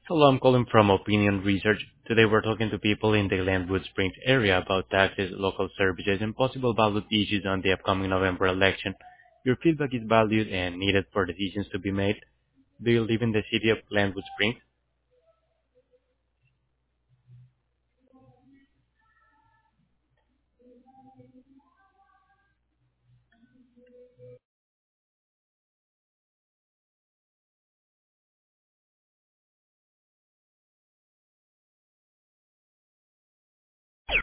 Hello, I'm calling from Opinion Research. Today we're talking to people in the Glenwood Springs area about taxes, local services, and possible ballot issues on the upcoming November election. Your feedback is valued and needed for decisions to be made. Do you live in the city of Glenwood Springs?